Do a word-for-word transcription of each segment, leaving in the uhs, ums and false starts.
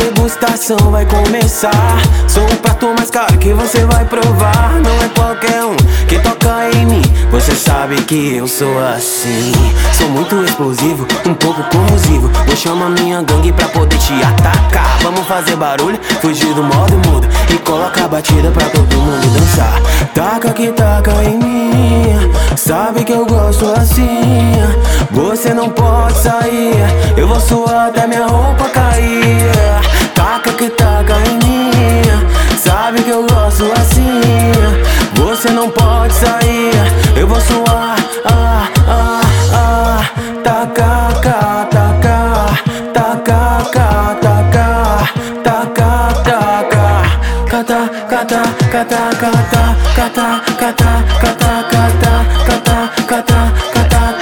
degustação vai começar. Sou o prato mais caro que você vai provar. Não é qualquer um que toca em mim. Você sabe que eu sou assim. Sou muito explosivo, um pouco corrosivo. Vou chamar minha gangue pra poder te atacar. Vamos fazer barulho, fugir do modo mudo e coloca a batida pra todo mundo dançar. Taca que taca em mim, sabe que eu gosto assim. Você não pode sair, eu vou suar até minha roupa cair. Taca que taca em mim, sabe que eu gosto assim. Você não pode sair, eu vou suar. Ah, ah, ah. Taca, taca, taca, taca, taca, taca, taca. Cata, cata, cata, cata, cata, cata, cata, cata, cata, cata, cata,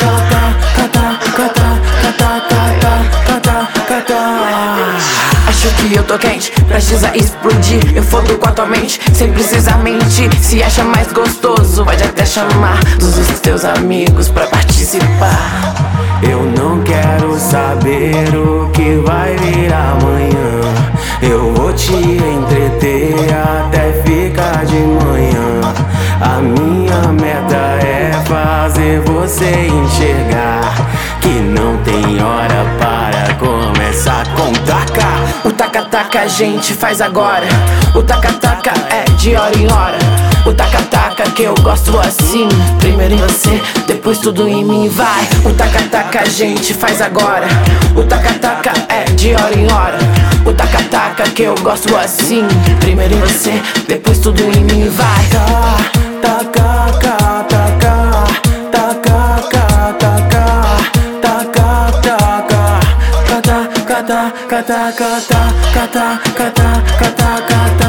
cata, cata, cata. Acho que eu tô quente, prestes a explodir. Eu fodo com a tua mente, sem precisar mentir. Se acha mais gostoso, pode até chamar todos os teus amigos pra participar. Eu não quero saber o que vai vir amanhã. Eu vou te entreter até ficar de manhã. A minha meta é fazer você enxergar que não tem hora para começar com taca. O taca-taca a gente faz agora. O taca-taca é de hora em hora. O taca-taca que eu gosto assim. Primeiro em você, depois tudo em mim vai. O taca-taca a gente faz agora. O taca-taca é de hora em hora. O taca-taca que eu gosto assim. Primeiro em você, depois tudo em mim vai. Taca, taca, taca, taca, taca, taca, taca, cata, cata, cata, cata, cata, cata, cata, cata.